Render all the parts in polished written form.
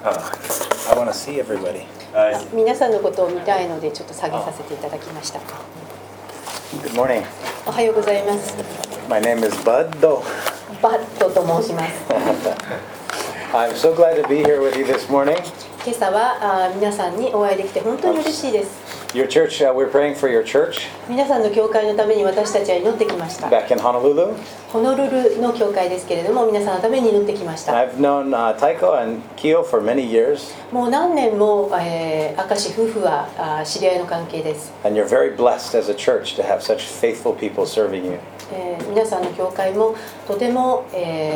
I want to see everybody. 皆さんのことを見たいのでちょっと下げさせていただきました。 Good morning. おはようございます。 My name is Buddo. バットと申します。 I'm so glad to be here with you this morning. 今朝は皆さんにお会いできて本当に嬉しいです。 Your church, we're praying for your church 皆さんの教会のために私たちは祈ってきました。 back in Honolulu. ホノルルの教会ですけれども、皆さんのために祈ってきました。 I've known Taiko and Kyo for many years, もう何年も、明石夫婦は知り合いの関係です。 and you're very blessed as a church to have such faithful people serving you. 皆さんの教会もとても、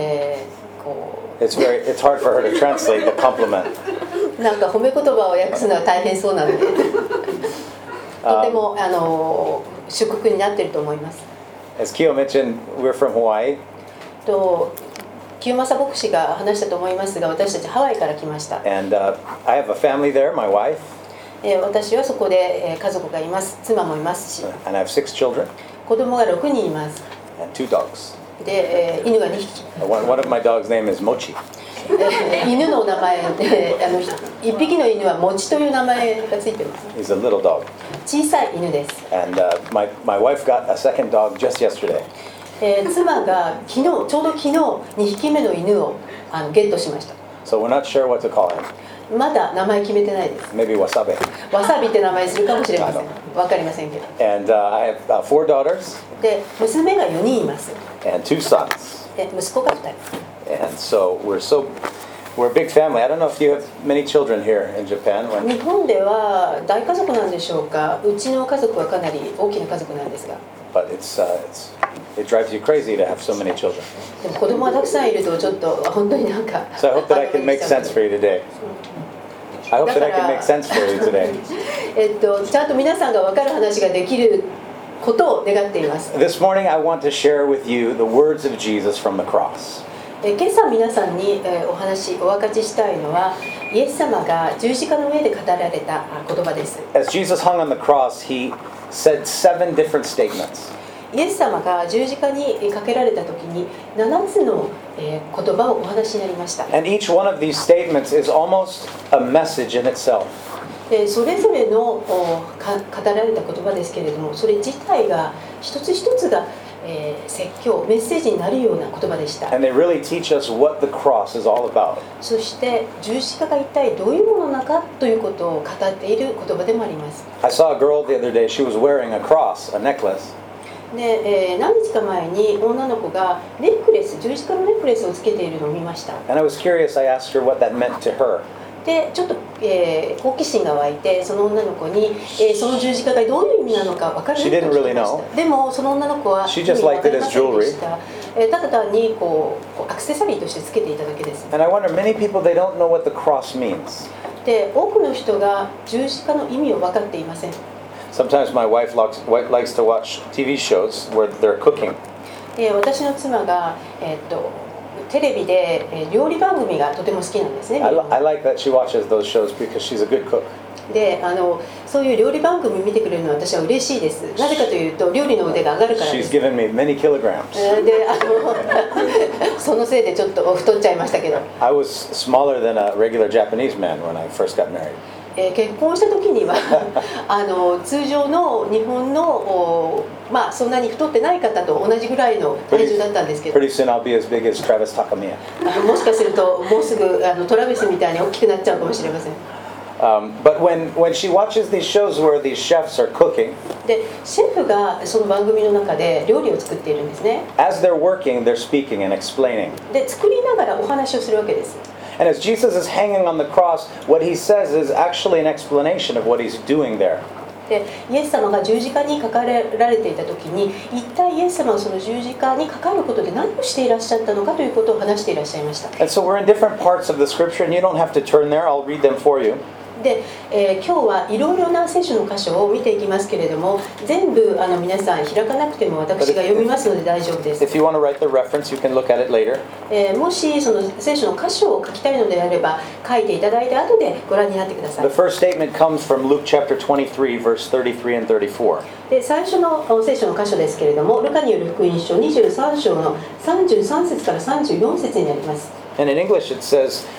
It's hard for her to translate the compliment. なんか褒め言葉を訳すのは大変そうなのでとても祝福になっていると思います。 As Kyo mentioned, we're from Hawaii. 清正牧師が話したと思いますが、私たちハワイから来ました。 And I have a family there, my wife, 私はそこで家族がいます。妻もいますし、 and I have 6 children 子供が6人います。 and 2 dogs. で、犬が2匹。 One of my dogs' name is Mochi. 犬の名前で1匹の犬はもちという名前がついています。 He's a little dog. 小さい犬です。 And my wife got a second dog just yesterday. 妻がちょうど昨日2匹目の犬をゲットしました。 So we're not sure what to call him. まだ名前決めてないです。 Maybe Wasabe. わさびって名前にするかもしれません。わかりませんけど。 And I have 4 daughters で、娘が4人います。 and 2 sons. で、息子が2人。 And so we're a big family. I don't know if you have many children here in Japan. 日本では大家族なんでしょうか。うちの家族はかなり大きな家族なんですが。 But it drives you crazy to have so many children. でも子供がたくさんいるとちょっと本当になんか。 So I hope that I can make sense for you today. I hope that I can make sense for you today. ちゃんと皆さんが分かる話ができることを願っています。 This morning I want to share with you the words of Jesus from the cross. 今朝皆さんにお分かちしたいのはイエス様が十字架の上で語られた言葉です。 As Jesus hung on the cross, he said 7 different statements. イエス様が十字架にかけられた時に7つの言葉をお話しになりました。 And each one of these statements is almost a message in itself. それぞれの語られた言葉ですけれども、それ自体が一つ一つが説教、メッセージになるような言葉でした。 And they really teach us what the cross is all about. そして十字架が一体どういうものなのかということを語っている言葉でもあります。 I saw a girl the other day, she was wearing a cross, a necklace. で、何日か前に女の子がネックレス、十字架のネックレスをつけているのを見ました。 And I was curious, I asked her what that meant to her. で、ちょっと、好奇心が湧いて、その女の子に、その十字架がどういう意味なのか分からないと聞きました。でも、その女の子は意味が分かりませんでした。ただ単にアクセサリーとしてつけていただけです。 And I wonder, many people, they don't know what the cross means. で、多くの人が十字架の意味を分かっていません。 Sometimes my wife likes to watch TV shows where they're cooking. 私の妻が、テレビで料理番組がとても好きなんですね。 I like that she watches those shows because she's a good cook. で、そういう料理番組見てくれるのは私は嬉しいです。なぜかというと料理の腕が上がるからで She's す。 given me many kilograms. で、そのせいでちょっと太っちゃいましたけど。 I was smaller than a regular Japanese man when I first got married. 結婚した時には通常の日本のそんなに太ってない方と同じぐらいの体重だったんですけど、 Pretty soon I'll be as big as Travis Takamiya. もしかするともうすぐトラビスみたいに大きくなっちゃうかもしれません。 But when she watches these shows where these chefs are cooking, で、シェフがその番組の中で料理を作っているんですね。 as they're working, they're speaking and explaining. で、作りながらお話をするわけです。 And as Jesus is hanging on the cross, what he says is actually an explanation of what he's doing there. で、イエス様が十字架にかかられていた時に、一体イエス様はその十字架にかかることで何をしていらっしゃったのかということを話していらっしゃいました。 And so we're in different parts of the scripture, and you don't have to turn there. I'll read them for you. で、今日はいろいろな聖書の箇所を見ていきますけれども、全部皆さん開かなくても私が読みますので大丈夫です。 If you want to write the reference, you can look at it later. もしその聖書の箇所を書きたいのであれば書いていただいた後でご覧になってください。 The first statement comes from Luke chapter 23, verse 33 and 34. で、最初の聖書の箇所ですけれども、ルカによる福音書23章の33節から34節になります。 And in English it says,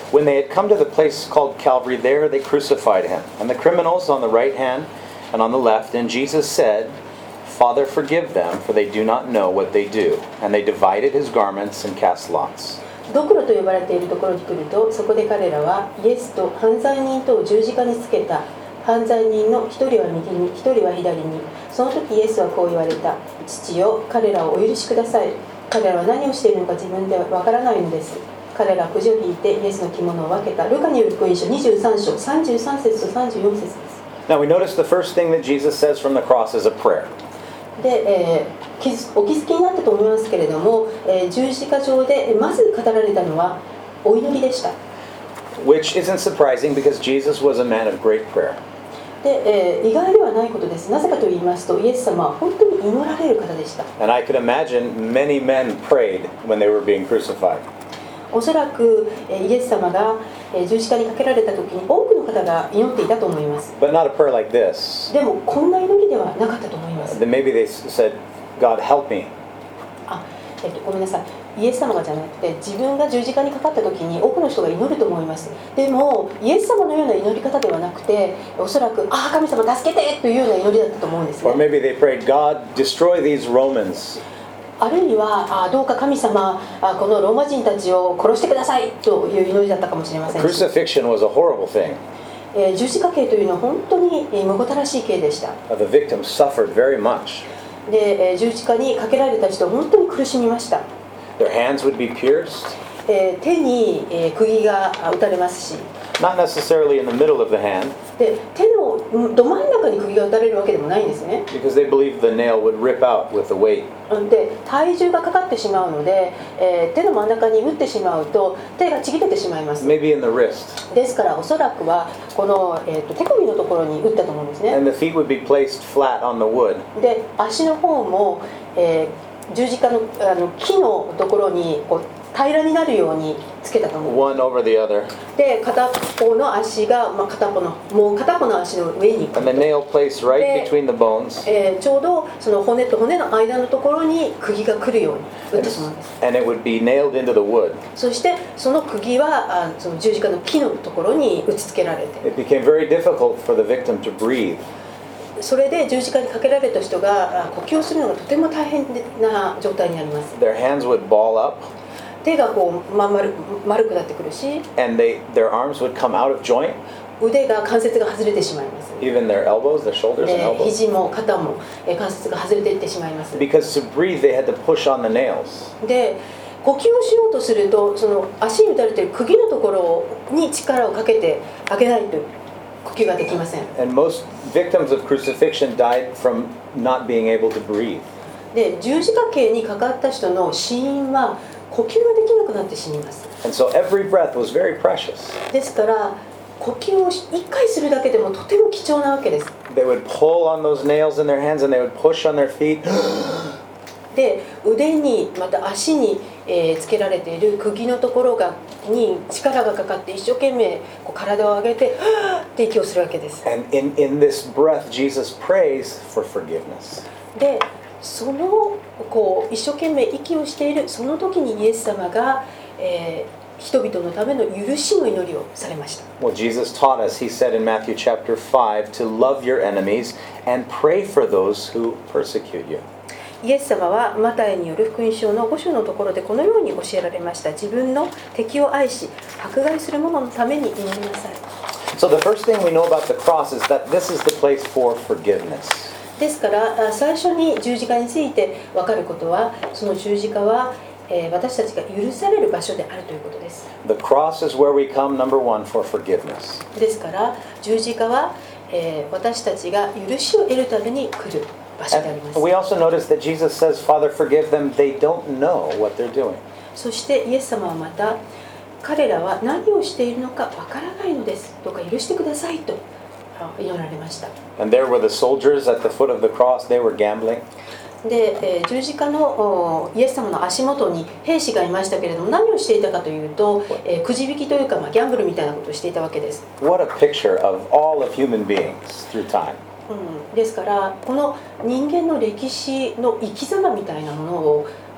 When they had come to the place called Calvary, there they crucified him, and the criminals on the right hand and on the left. And Jesus said, Father, forgive them, for they do not know what they do. And they divided his garments and cast lots. ドクロと呼ばれているところに来ると、そこで彼らはイエスと犯罪人とを十字架につけた。犯罪人の一人は右に、一人は左に。その時イエスはこう言われた。父よ、彼らをお許しください。彼らは何をしているのか自分ではわからないのです。彼らはくじを引いてイエスの着物を分けた。ルカによる福音書23章33節と34節です。 Now we notice the first thing that Jesus says from the cross is a prayer. で、お気づきになったと思いますけれども、十字架上でまず語られたのはお祈りでした。 Which isn't surprising because Jesus was a man of great prayer. で、意外ではないことです。なぜかと言いますと、イエス様は本当に祈られる方でした。 And I could imagine many men prayed when they were being crucified. おそらくイエス様が十字架にかけられた時に多くの方が祈っていたと思います。 But not a prayer like this. でもこんな祈りではなかったと思います。 Then maybe they said, God help me. ごめんなさい。イエス様がじゃなくて自分が十字架にかかった時に多くの人が祈ると思います。でもイエス様のような祈り方ではなくて、おそらく神様助けてというような祈りだったと思うんですね。 Or maybe they prayed, God destroy these Romans. あるいはどうか神様このローマ人たちを殺してくださいという祈りだったかもしれません。 Crucifixion was a horrible thing. 十字架刑というのは本当にむごたらしい刑でした。 The victims suffered very much. で、十字架にかけられた人は本当に苦しみました。 Their hands would be pierced. 手に釘が打たれますし。 Not necessarily in the middle of the hand. で、手のど真ん中に釘が打たれるわけでもないんですね。 Because they believed the nail would rip out with the weight. で、体重がかかってしまうので、手の真ん中に打ってしまうと手がちぎれてしまいます。 Maybe in the wrist. ですからおそらくはこの、手首のところに打ったと思うんですね。 And the feet would be placed flat on the wood. で、足の方も、十字架の、木のところにこう平らになるようにつけたと思う。 One over the other. で、片方の足が、もう片方の足の上に。 And the nail placed right between the bones. ちょうどその骨と骨の間のところに釘が来るように打ってしまうんです。 And it would be nailed into the wood. そしてその釘はその十字架の木のところに打ち付けられて。 It became very difficult for the victim to breathe. それで十字架にかけられた人が呼吸をするのがとても大変な状態になります。 Their hands would ball up. 手がこう丸くなってくるし、 And their arms would come out of joint. 腕が関節が外れてしまいます。 Even their elbows, their shoulders and elbows. 肘も肩も関節が外れていってしまいます。 Because to breathe, they had to push on the nails. で、呼吸をしようとすると、その足に打たれている釘のところに力をかけてあげないと呼吸ができません。 And most victims of crucifixion died from not being able to breathe. で、十字架刑にかかった人の死因は呼吸ができなくなって死にます。 And so every breath was very precious. ですから呼吸を1回するだけでもとても貴重なわけです。 They would pull on those nails in their hands and they would push on their feet. で、腕にまた足に、つけられている釘のところに力がかかって一生懸命こう体を上げてって息をするわけです。 And in this breath, Jesus prays for forgiveness. で、そのこう一生懸命息をしているその時にイエス様が、人々のための許しの祈りをされました。 Well, Jesus taught us, he said in Matthew chapter 5, to love your enemies and pray for those who persecute you. イエス様はマタイによる福音書の5章のところでこのように教えられました。自分の敵を愛し迫害する者のために祈りなさい。 So the first thing we know about the cross is that this is the place for forgiveness. ですから最初に十字架について分かることは、その十字架は私たちが許される場所であるということです。 The cross is where we come, number one, for forgiveness. ですから十字架は、私たちが許しを得るために来る場所であります。 And we also notice that Jesus says, Father, forgive them. They don't know what they're doing. そしてイエス様はまた、彼らは何をしているのかわからないのです。どうか許してくださいと祈られました。 And there were the soldiers at the foot of the cross. They were gambling. で、十字架のイエス様の足元に兵士がいましたけれども、何をしていたかというと、くじ引きというか、ギャンブルみたいなことをしていたわけです。 What a picture of all of human beings through time. ですからこの人間の歴史の生き様みたいなものを、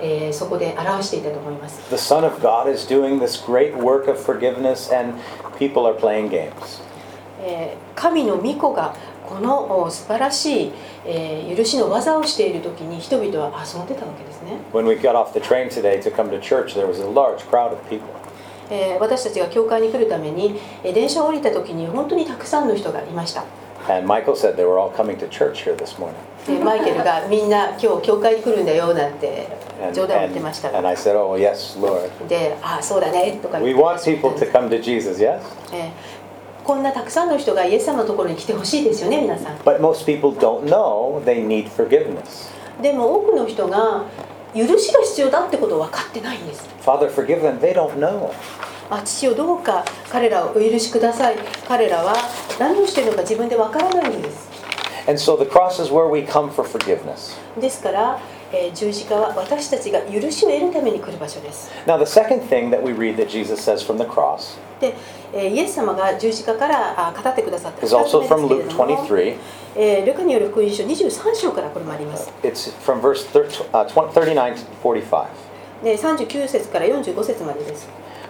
そこで表していたと思います。 The Son of God is doing this great work of forgiveness and people are playing games. 神の御子がこの素晴らしい許しの技をしている時に人々は遊んでたわけですね。 When we got off the train today to come to church, there was a large crowd of people. 私たちが教会に来るために電車を降りた時に本当にたくさんの人がいました。 And Michael said they were all coming to church here this morning. マイケルがみんな今日教会に来るんだよなんて冗談を言ってました。 And I said, "Oh yes, Lord." で、そうだねとか言って。 We want people to come to Jesus, yes? こんなたくさんの人がイエス様のところに来てほしいですよね、皆さん。 But most people don't know they need forgiveness. でも多くの人が許しが必要だってことを分かってないんです。 Father, forgive them. They don't know. 父よどうか彼らをお許しください。彼らは何をしているのか自分で分からないんです。 And so the cross is where we come for forgiveness. ですから、十字架は私たちが許しを得るために来る場所です。 Now the second thing that we read that Jesus says from the cross で、イエス様が十字架から語ってくださった is also from Luke 23. ルカによる福音書23章からこれもあります。 It's from verse 39 to 45. で、39節から45節までです。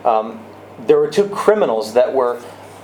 There were two criminals that were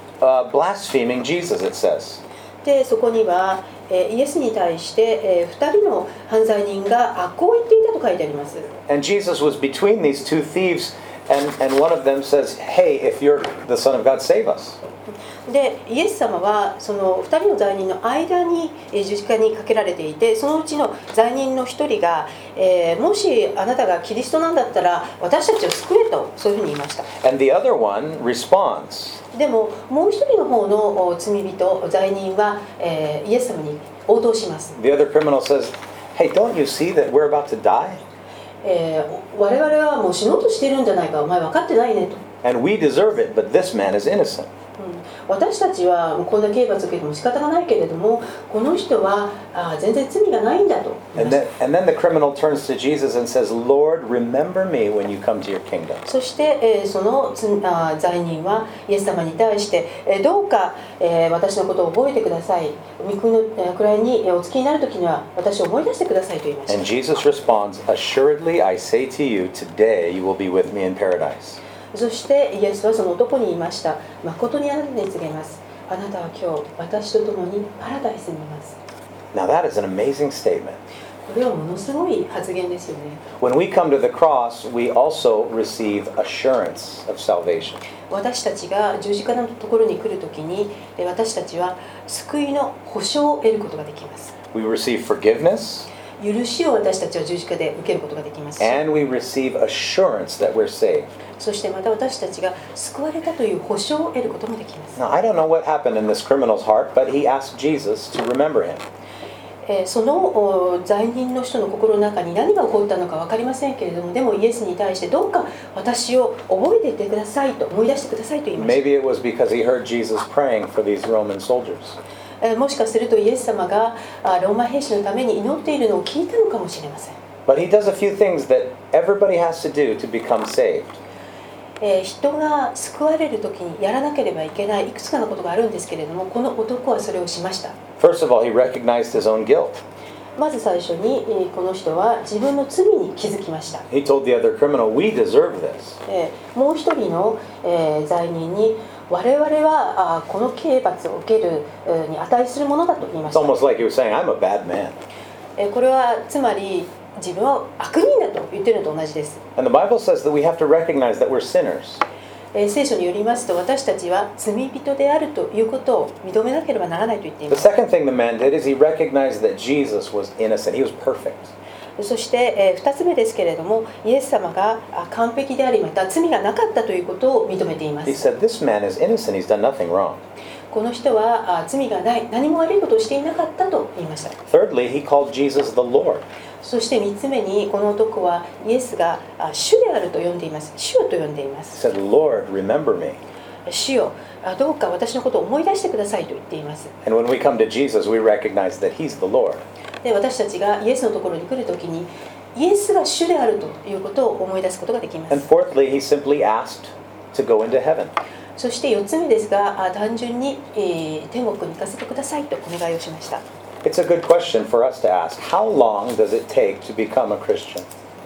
blaspheming Jesus, it says. で、そこにはイエスに対して2人の犯罪人がこう言っていたと書いてあります。 And Jesus was between these two thieves, and one of them says, "Hey, if you're the Son of God, save us." で、イエス様はその2人の罪人の間に十字架にかけられていて、そのうちの罪人の1人が、もしあなたがキリストなんだったら私たちを救えとそういうふうに言いました。 And the other one responds. でももう一人の方の罪人罪人は、イエス様に応答します。 The other criminal says, "Hey, don't you see that we're about to die? 我々はもう死のうとしているんじゃないか、お前分かってないねと。 And we deserve it, but this man is innocent." 私たちはこんな刑罰を受けても仕方がないけれども、この人は全然罪がないんだと。 And then the criminal turns to Jesus and says, "Lord, remember me when you come to your kingdom." そして、その罪人はイエス様に対して、どうか、私のことを覚えてください。御国の位にお付きになるときには私を思い出してくださいと言いました。 And Jesus responds, "Assuredly, I say to you, today you will be with me in paradise." そしてイエスはその男に言いました。誠にあなたに告げます。あなたは今日私と共にパラダイスにいます。 Now that is an amazing statement. これはものすごい発言ですよね。 When we come to the cross, we also receive assurance of salvation. 私たちが十字架のところに来るときに、私たちは救いの保証を得ることができます。 We receive forgiveness. 許しを私たちは十字架で受けることができますし、 And we receive assurance that we're saved. そしてまた私たちが救われたという保証を得ることもできます。 Now, I don't know what happened in this criminal's heart, but he asked Jesus to remember him. その罪人の人の心の中に何が起こったのか分かりませんけれども、でもイエスに対してどうか私を覚えていてくださいと、思い出してくださいと言いました。 Maybe it was because he heard Jesus praying for these Roman soldiers. もしかするとイエス様がローマ兵士のために祈っているのを聞いたのかもしれません。 But he does a few things that everybody has to do to become saved. 人が救われるときにやらなければいけないいくつかのことがあるんですけれども、この男はそれをしました。 First of all, he recognized his own guilt. まず最初にこの人は自分の罪に気づきました。 He told the other criminal, "We deserve this." もう一人の罪人に我々はこの刑罰を受けるに値するものだと言いま It's した。 almost like he was saying, "I'm a bad man." これはつまり自分は悪人だと言っているのと同じです。 And the Bible says that we have to recognize that we're sinners. 聖書によりますと、私たちは罪人であるということを認めなければならないと言ってい The ます。 second thing the man did is he recognized that Jesus was innocent. He was perfect. そして2つ目ですけれども、イエス様が完璧であり、また罪がなかったということを認めていま He す。 said, "This man is innocent. He's done nothing wrong." この人は罪がない、何も悪いことをしていなかったと言いました。 Thirdly, he called Jesus the Lord. そして3つ目に、この男はイエスが主であると呼んでいます。主よと呼んでいま He す。 said, "Lord, remember me." 主よ、どうか私のことを思い出してくださいと言っています。 And when we come to Jesus, we recognize that he's the Lord. で、私たちがイエスのところに来るときに、イエスが主であるということを思い出すことができま And す。 fourthly, he simply asked to go into heaven. そして4つ目ですが、単純に、天国に行かせてくださいとお願いをしました。 It's a good question for us to ask. How long does it take to become a Christian?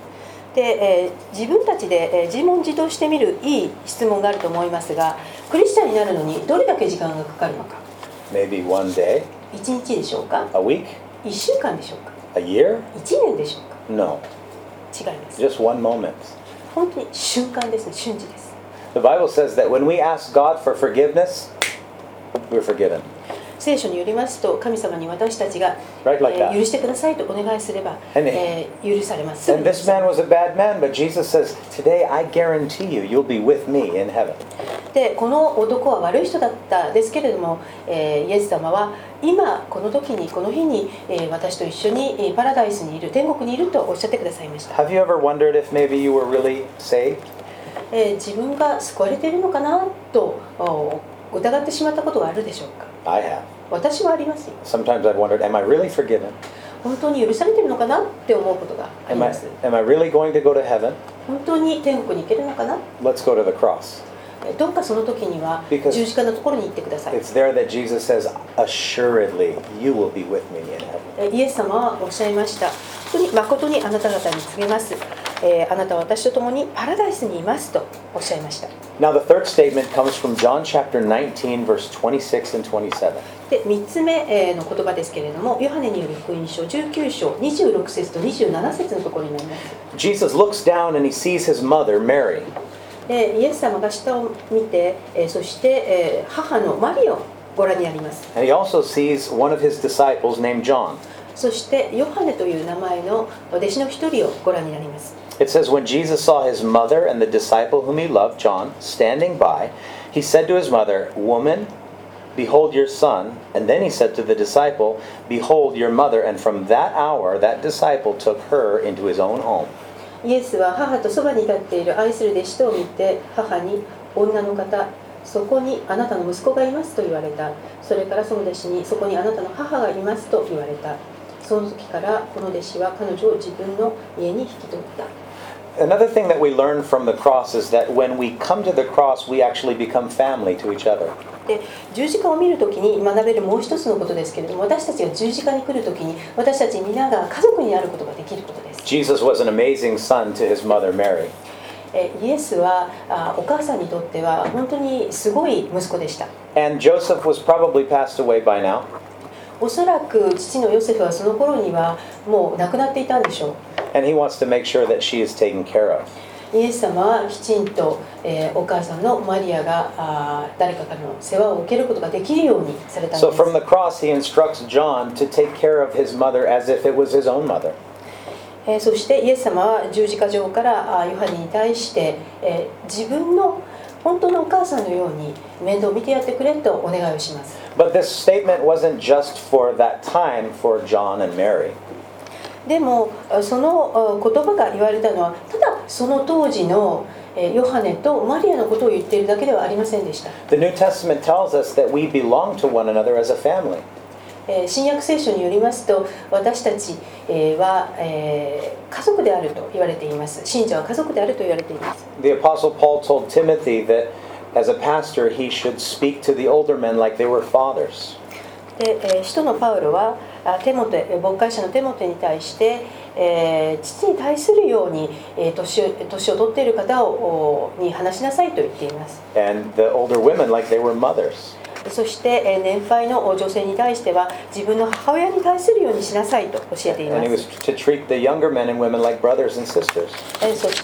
で、自分たちで、自問自答してみるいい質問があると思いますが、クリスチャンになるのにどれだけ時間がかかるのか。 Maybe one day? 1日でしょうか？ A week? 1週間でしょうか？ A year? 1年でしょうか？ No. 違います。 Just one moment. 本当に瞬間ですね、瞬時です。 The Bible says that when we ask God for forgiveness, we're forgiven. 聖書によりますと、神様に私たちが、 Right, like that. 許してくださいとお願いすれば、 And 許されます。 And this man was a bad man, but Jesus says, today I guarantee you, you'll be with me in heaven. で、この男は悪い人だったですけれども、イエス様は今この時にこの日に、私と一緒にパラダイスにいる、天国にいるとおっしゃってくださいました。 Have you ever wondered if maybe you were really saved? 自分が救われているのかなと疑ってしまったことがあるでしょうか？ I have. 私はありますよ。 Sometimes I've wondered, am I really forgiven? 本当に許されているのかなって思うことがあり Am I, ます。 am I really going to go to heaven? 本当に天国に行けるのかな？ Let's go to the cross. どうかその時には Because 十字架のところに行ってください。 It's there that Jesus says, assuredly, you will be with me in heaven. イエス様はおっしゃいました。誠にあなた方に告げます。あなたは私と共にパラダイスにいますとおっしゃいました。 Now the third statement comes from John chapter 19, verse 26 and 27. で、3つ目の言葉ですけれども、ヨハネによる福音書19章26節と27節のところになります。 Jesus looks down and he sees his mother, Mary. イエス様が下を見て、そして母のマリをご覧になります。 And he also sees one of his disciples named John. そしてヨハネという名前の弟子の一人をご覧になります。 It says, when Jesus saw his mother and the disciple whom he loved, John, standing by, he said to his mother, Woman, behold your son. And then he said to the disciple, Behold your mother. And from that hour, that disciple took her into his own home. イエスは母とそばに立っている愛する弟子とを見て、母に、女の方、そこにあなたの息子がいますと言われた。それからその弟子に、そこにあなたの母がいますと言われた。その時からこの弟子は彼女を自分の家に引き取った。 Another thing that we learn from the cross is that when we come to the cross, we actually become family to each other. で、十字架を見るときに学べるもう一つのことですけれども、私たちが十字架に来るときに、私たち皆が家族になることができることです。 Jesus was an amazing son to his mother, Mary. イエスはお母さんにとっては本当にすごい息子でした。 And Joseph was probably passed away by now. おそらく父のヨセフはその頃にはもう亡くなっていたんでしょう。 And he wants to make sure that she is taken care of. イエス様はきちんと、お母さんのマリアが誰かからの世話を受けることができるようにされたんです。 So from the cross, he instructs John to take care of his mother as if it was his own mother. そしてイエス様は十字架上からヨハネに対して、自分の本当のお母さんのように面倒を見てやってくれとお願いをします。 But this statement wasn't just for that time for John and Mary. でもその言葉が言われたのはただその当時のヨハネとマリアのことを言っているだけではありませんでした。 The New Testament tells us that we belong to one another as a family. 新約聖書によりますと私たちは家族であると言われています。信者は家族であると言われています。 The Apostle Paul told Timothy that as a pastor he should speak to the older men like they were fathers. で使徒のパウロは牧会者のテモテに対して、父に対するように年を取っている方に話しなさいと言っています。 And the older women like they were mothers. そして年配の女性に対しては自分の母親に対するようにしなさいと教えていま And he す。 was to treat the younger men and women like brothers and sisters. そして、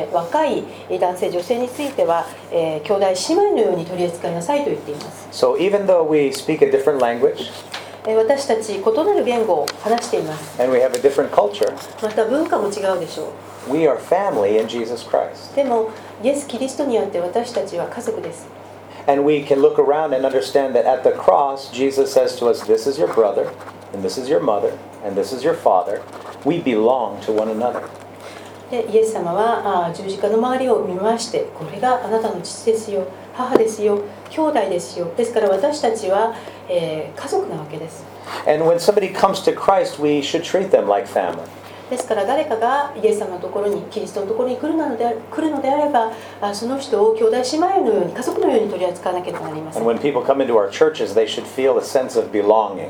若い男性女性については、兄弟姉妹のように取り扱いなさいと言っています。 So even though we speak a different language 私たち異なる言語を話しています。 and we have a different culture, また文化も違うでしょう。 we are family in Jesus Christ. でもイエス・キリストにあって私たちは家族です。 And we can look around and understand that at the cross, Jesus says to us, this is your brother, and this is your mother, and this is your father. We belong to one another. でイエス様は十字架の周りを見まして、これがあなたの父ですよ、母ですよ、兄弟ですよ。ですから私たちは、家族なわけです。 And when somebody comes to Christ, we should treat them like family. ですから誰かがイエス様のところに、キリストのところに来るのであれば、その人を兄弟姉妹のように、家族のように取り扱わなければなりません。 And when people come into our churches, they should feel a sense of belonging.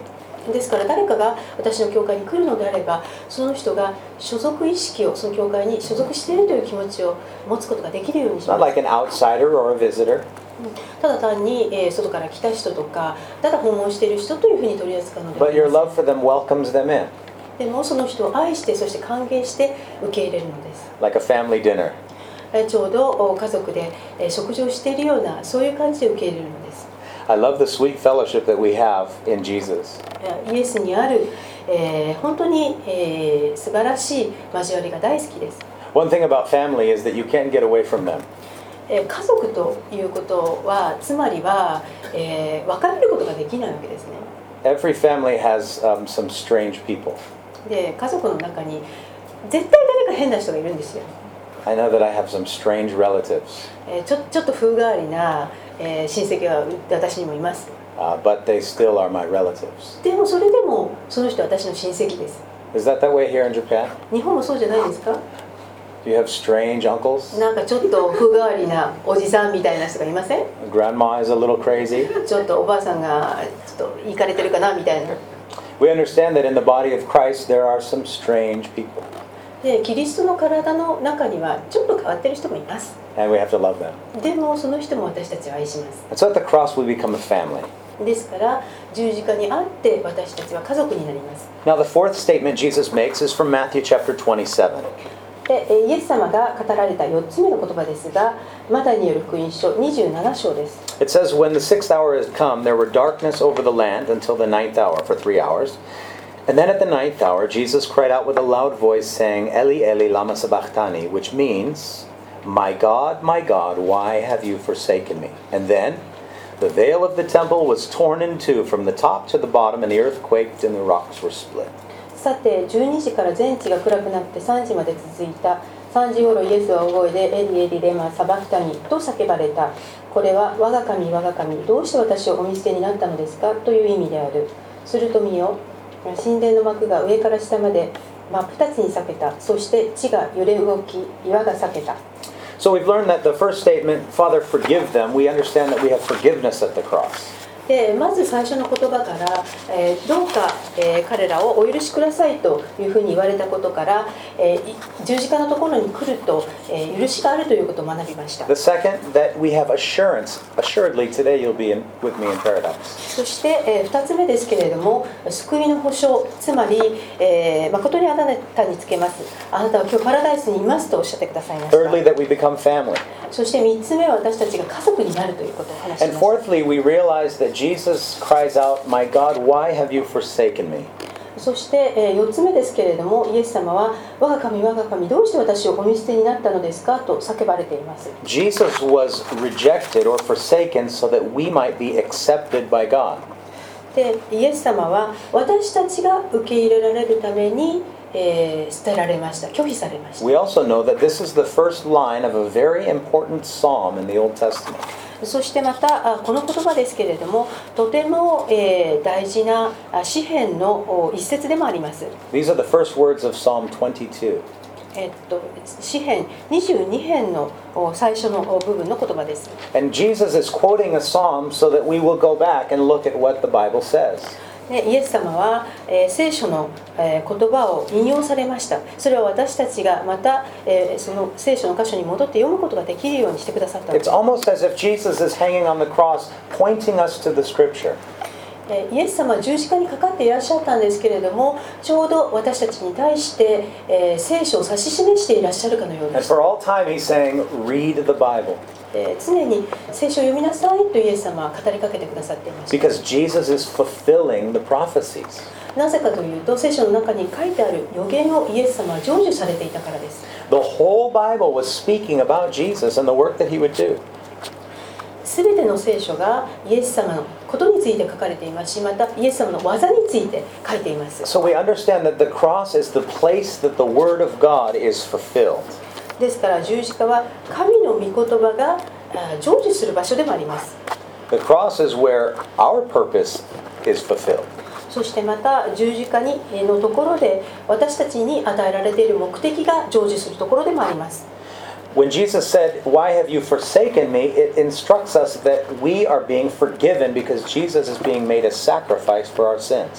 ですから誰かが私の教会に来るのであれば、その人が所属意識をその教会に所属しているという気持ちを持つことができるようにします。 Not like an outsider or a visitor. ただ単に、外から来た人とか、ただ訪問している人というふうに取り扱うのでは But あり your ま love for them welcomes them in, せん。でもその人を愛して、そして歓迎して受け入れるのです。 like a family dinner. ちょうど家族で食事をしているような、そういう感じで受け入れるのです。 I love the sweet fellowship that we have in Jesus. イエスにある、本当に、素晴らしい交わりが大好きです。 One thing about family is that you can't get away from them. 家族ということは、つまりは、別れることができないわけですね。 Every family has some strange people. で、家族の中に絶対誰か変な人がいるんですよ。 I know that I have some strange relatives. ちょっと風変わりな、親戚が私にもいます。 But they still are my relatives. でもそれでもその人は私の親戚です。 Is that way here in Japan? 日本もそうじゃないですか？ Do you have strange uncles? なんかちょっと風変わりなおじさんみたいな人がいません？ Grandma is a little crazy. ちょっとおばあさんがちょっとイかれてるかなみたいな。 We understand that in the body of Christ there are some strange people. で、キリストの体の中にはちょっと変わってる人もいます。 And we have to love them. でもその人も私たちは愛します。 And so at the cross we become a family. ですから十字架にあって私たちは家族になります。 Now the fourth statement Jesus makes is from Matthew chapter 27. で、イエス様が語られた4つ目の言葉ですが、マタイによる福音書27章です。 It says, When the 6th hour had come, there were darkness over the land until the 9th hour for 3 hours. And then at the 9th hour, Jesus cried out with a loud voice, saying, Eli, Eli, lama sabachthani, which means, my God, why have you forsaken me? And then the veil of the temple was torn in two from the top to the bottom, and the earth quaked and the rocks were split. さて、12時から全地が暗くなって3時まで続いた。3時ごろイエスは大声で、エリエリレマサバクタニと叫ばれた。これは、我が神、我が神、どうして私をお見捨てになったのですかという意味である。すると見よ、神殿の幕が上から下まで真っ二つに裂けた。そして地が揺れ動き、岩が裂けた。 So we've learned that the first statement, Father, forgive them, we understand that we have forgiveness at the cross. でまず最初の言葉から、どうか、彼らをお許しくださいというふうに言われたことから、十字架のところに来ると、許しがあるということを学びました。 The second, that we have assurance. Assuredly, today you'll be with me in paradise. そして、2つ目ですけれども、救いの保証、つまり、誠にあなたにつけます。あなたは今日パラダイスにいますとおっしゃってくださいました。 Thirdly, that we become family. そして3つ目は私たちが家族になるということを話し And ました。 fourthly, we realize that Jesus cries out, My God, why have you forsaken me? そして4つ目ですけれども、イエス様は我が神、我が神、どうして私をお見捨てになったのですかと叫ばれています。 Jesus was rejected or forsaken so that we might be accepted by God. で、イエス様は私たちが受け入れられるために、捨てられました、拒否されました。 We also know that this is the first line of a very important psalm in the Old Testament. そしてまたこの言葉ですけれども、とても大事な詩編の一節でもあります。 These are the first words of Psalm 22. 詩編22編の最初の部分の言葉です。 And Jesus is quoting a psalm so that we will go back and look at what the Bible says. イエス様は、聖書の、言葉を引用されました。それは私たちがまた、その聖書の箇所に戻って読むことができるようにしてくださったのです。 It's almost as if Jesus is hanging on the cross, pointing us to the scripture. イエス様は十字架にかかっていらっしゃったんですけれども、ちょうど私たちに対して、聖書を指し示していらっしゃるかのようで And す。 for all time he's saying, read the Bible. 常に聖書を読みなさいとイエス様は語りかけてくださっています。 Because Jesus is fulfilling the prophecies. なぜかというと、聖書の中に書いてある予言をイエス様は成就されていたからです。 The whole Bible was speaking about Jesus and the work that he would do. すべての聖書がイエス様のことについて書かれていますし、またイエス様の技について書いています。 So we understand that the cross is the place that the Word of God is fulfilled. ですから十字架は神の御言葉が成就する場所でもあります。 The cross is where our purpose is fulfilled. そしてまた十字架のところで私たちに与えられている目的が成就するところでもあります。 When Jesus said, Why have you forsaken me? It instructs us that we are being forgiven because Jesus is being made a sacrifice for our sins.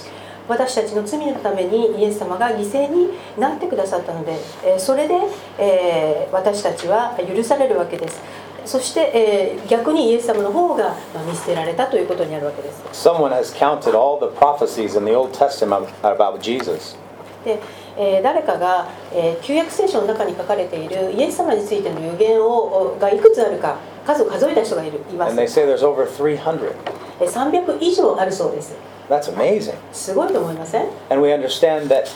私たちの罪のためにイエス様が犠牲になってくださったので、それで、私たちは許されるわけです。そして、逆にイエス様の方が見捨てられたということになるわけです。 Someone has counted all the prophecies in the Old Testament about Jesus. で、誰かが、旧約聖書の中に書かれているイエス様についての預言がいくつあるか数を数えた人がいます。 And they say there's over 300. 300以上あるそうです。 That's amazing. すごいと思いません？ And we understand that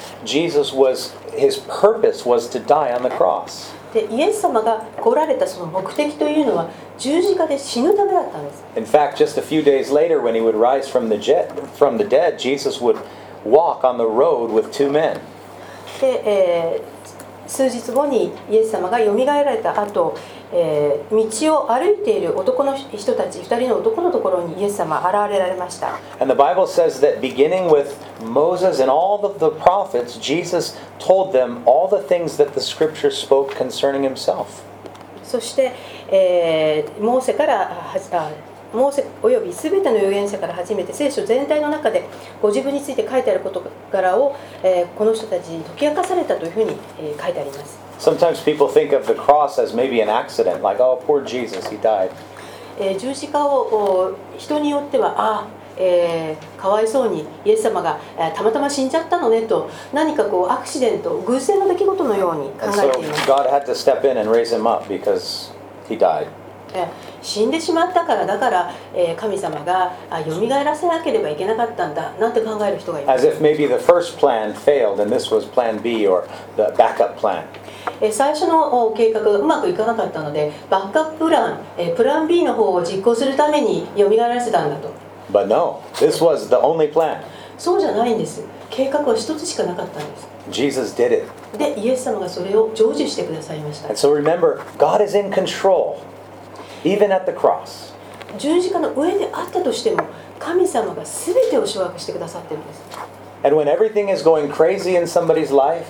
his purpose was to die on the cross. で、イエス様が来られたその目的というのは十字架で死ぬためだったんです。 In fact, just a few days later, when he would rise from the dead, Jesus would walk on the road with two men. で、数日後にイエス様がよみがえられた後、道を歩いている男の人たち2人の男のところにイエス様現れられました。 And the Bible says that beginning with Moses and all of the prophets, Jesus told them all the things that the Scripture spoke concerning himself. そして、モーセおよびすべての預言者から始めて聖書全体の中でご自分について書いてある事柄を、この人たちに解き明かされたというふうに、書いてあります。 Sometimes people think of the cross as maybe an accident, like, oh, poor Jesus, he died. 十字架を人によってはかわいそうにイエス様がたまたま死んじゃったのねと何かこうアクシデント偶然の出来事のように考えています。 So God had to step in and raise him up because he died. 死んでしまったからだから、神様が蘇らせなければいけなかったんだなんて考える人がいます。 As if maybe the first plan failed and this was plan B or the backup plan. 最初の計画がうまくいかなかったのでバックアッププラン、プラン B の方を実行するために蘇らせたんだと。 But no, this was the only plan. そうじゃないんです。計画は一つしかなかったんです。 Jesus did it. で、イエス様がそれを成就してくださいました。 And so remember, God is in control, even at the cross. 十字架の上であったとしても神様が全てを掌握してくださっているんです。 And when everything is going crazy in somebody's life,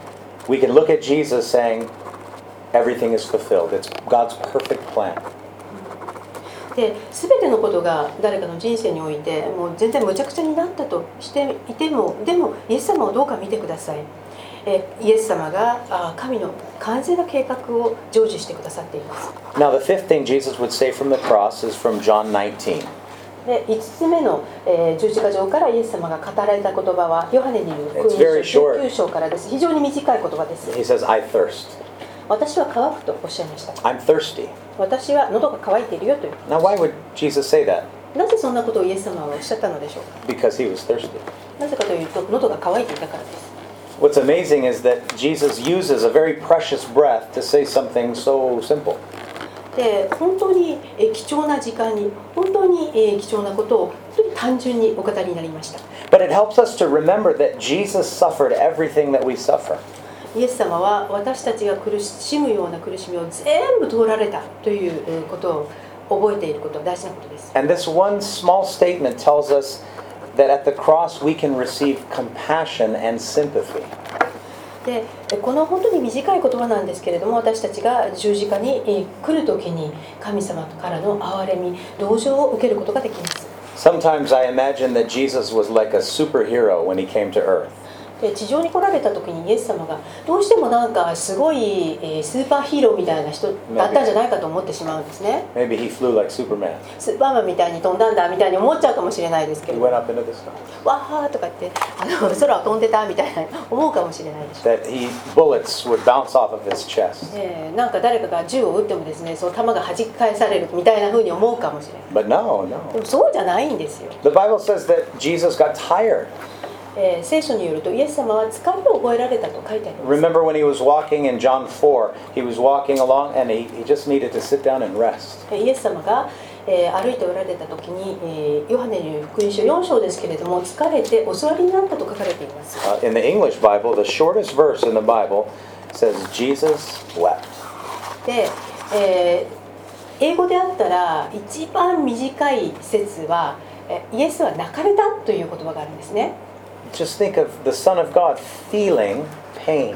we can look at Jesus saying, everything is fulfilled. It's God's perfect plan. で、全てのことが誰かの人生においてもう全然無茶苦茶になったとしていても、でもイエス様をどうか見てください。イエス様が神の完全な計画を成就してくださっています。 Now the fifth thing Jesus would say from the cross is from John 19. で、5つ目の、十字架上からイエス様が語られた言葉はヨハネによる福音書19章からです。非常に短い言葉です。 He says, I thirst. 私は乾くとおっしゃいました。 I'm thirsty. 私は喉が渇いているよという。 Now why would Jesus say that? なぜそんなことをイエス様はおっしゃったのでしょうか。 Because he was thirsty. なぜかというと喉が渇いていたからです。 What's amazing is that Jesus uses a very precious breath to say something so simple. で、本当に貴重な時間に本当に貴重なことを本当に単純にお語りになりました。 But it helps us to remember that Jesus suffered everything that we suffer. イエス様は私たちが苦しむような苦しみを全部通られたということを覚えていることは大事なことです。 And this one small statement tells us that at the cross we can receive compassion and sympathy. で、この本当に短い言葉なんですけれども、私たちが十字架に来るときに神様からの憐れみ、同情を受けることができます。 Sometimes I imagine that Jesus was like a superhero when he came to earth. で、地上に来られた時にイエス様がどうしてもなんかすごいスーパーヒーローみたいな人だったんじゃないかと思ってしまうんですね。 Maybe he flew like Superman. スーパーマンみたいに飛んだんだみたいに思っちゃうかもしれないですけ He ど、 went up into the sky. わーとか言って空を飛んでたみたいな思うかもしれないでしょう。 That bullets would bounce off of his chest. なんか誰かが銃を撃ってもですね、その弾が弾き返されるみたいな風に思うかもしれない。 But no. でもそうじゃないんですよ。 The Bible says that Jesus got tired. 聖書によるとイエス様は疲れを覚えられたと書いてあります。 Remember when he was walking in John 4, he was walking along and he just needed to sit down and rest. イエス様が歩いておられた時にヨハネによる福音書4章ですけれども、疲れてお座りになったと書かれています。 In the English Bible, the shortest verse in the Bible says Jesus wept. で、英語であったら一番短い説はイエスは泣かれたという言葉があるんですね。 Just think of the Son of God feeling pain.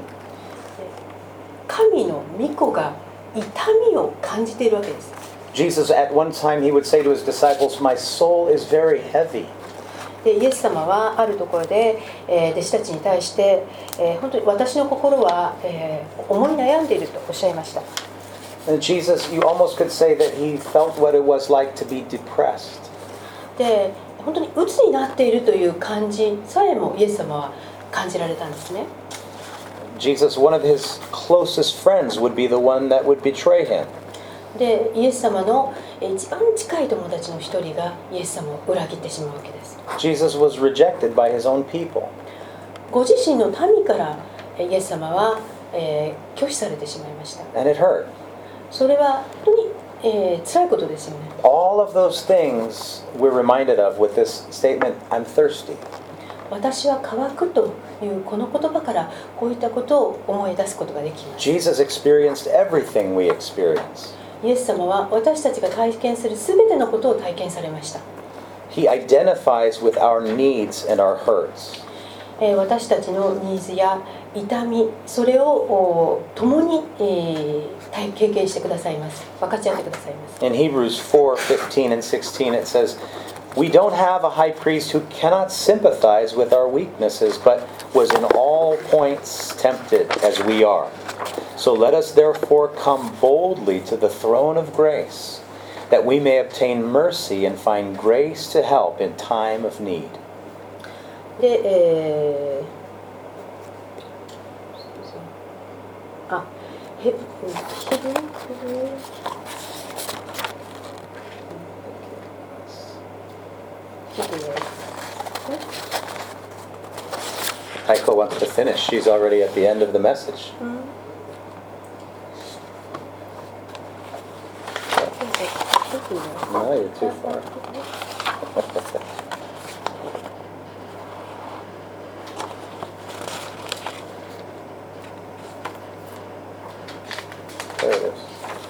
神の御子が痛みを感じているわけです。 Jesus at one time he would say to his disciples, "My soul is very heavy." でイエス様はあるところで、弟子たちに対して、本当に私の心は、思い悩んでいるとおっしゃいました。 And Jesus, you almost could say that he felt what it was like to be depressed. で本当に鬱になっているという感じさえもイエス様は感じられたんですね。 Jesus, one of his closest friends would be the one that would betray him. でイエス様の一番近い友達の一人がイエス様を裏切ってしまうわけです。 Jesus was rejected by his own people. ご自身の民からイエス様は、拒否されてしまいました。 And it hurt. それは本当に、辛いことですよね。 All of those things we're reminded of with this statement, I'm thirsty. 私は乾くというこの言葉からこういったことを思い出すことができます。 Jesus experienced everything we experience. イエス様は私たちが体験するすべてのことを体験されました。 He identifies with our needs and our hurts. 私たちのニーズや痛み、それを共に、経験してくださいます。分かち合ってくださいます。 In Hebrews 4:15 and 16 it says, We don't have a high priest who cannot sympathize with our weaknesses, but was in all points tempted as we are. So let us therefore come boldly to the throne of grace, that we may obtain mercy and find grace to help in time of need. で、 Taiko wants to finish. She's already at the end of the message. No, you're too far. There it is.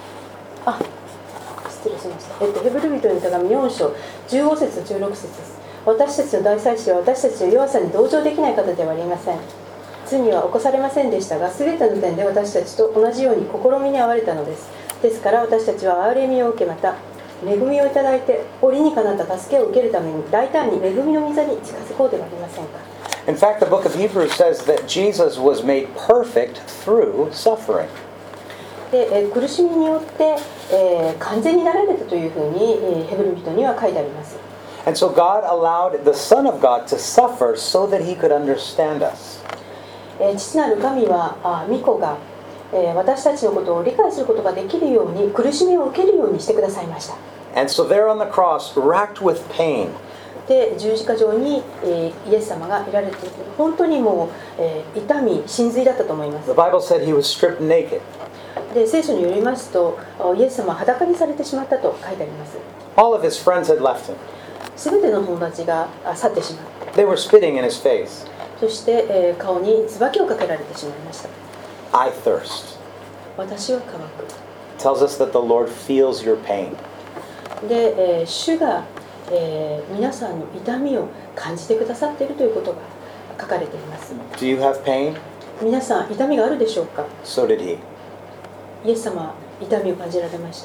失礼しました。ヘブル人の手紙4章15節と16節です。私たちの大祭司は私たちの弱さに同情できない方ではありません。罪は犯されませんでしたが、すべての点で私たちと同じように試みに遭われたのです。ですから私たちは憐れみを受け、また恵みをいただいて折にかなった助けを受けるために大胆に恵みの御座に近づこうではありませんか。 In fact, the book of Hebrews says that Jesus was made perfect through suffering. で苦しみによって、完全になられたというふうに、ヘブル人には書いてあります。 And so God allowed the Son of God to suffer so that he could understand us. 父なる神は御子が、私たちのことを理解することができるように苦しみを受けるようにしてくださいました。 And so there on the cross, racked with pain, で十字架上に、イエス様がいられている本当にもう、痛み神髄だったと思います。 the Bible said he was stripped naked. で聖書によりますとイエス様は裸にされてしまったと書いてあります。 All of his friends had left him. すべての友達が去ってしまった。 They were spitting in his face. そして、顔に椿をかけられてしまいました。 I thirst. 私は乾く。 Tells us that the Lord feels your pain. で、主が、皆さんの痛みを感じてくださっているということが書かれています。 Do you have pain? 皆さん痛みがあるでしょうか。 So did he. イエス様は痛みを感じられました。